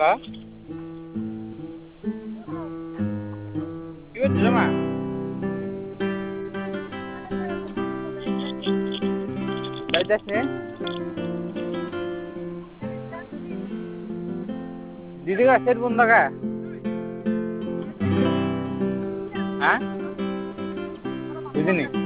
হা কি করছিস মা যাইতাছ নে দিদি का सेट बंद का हाँ दीदी नहीं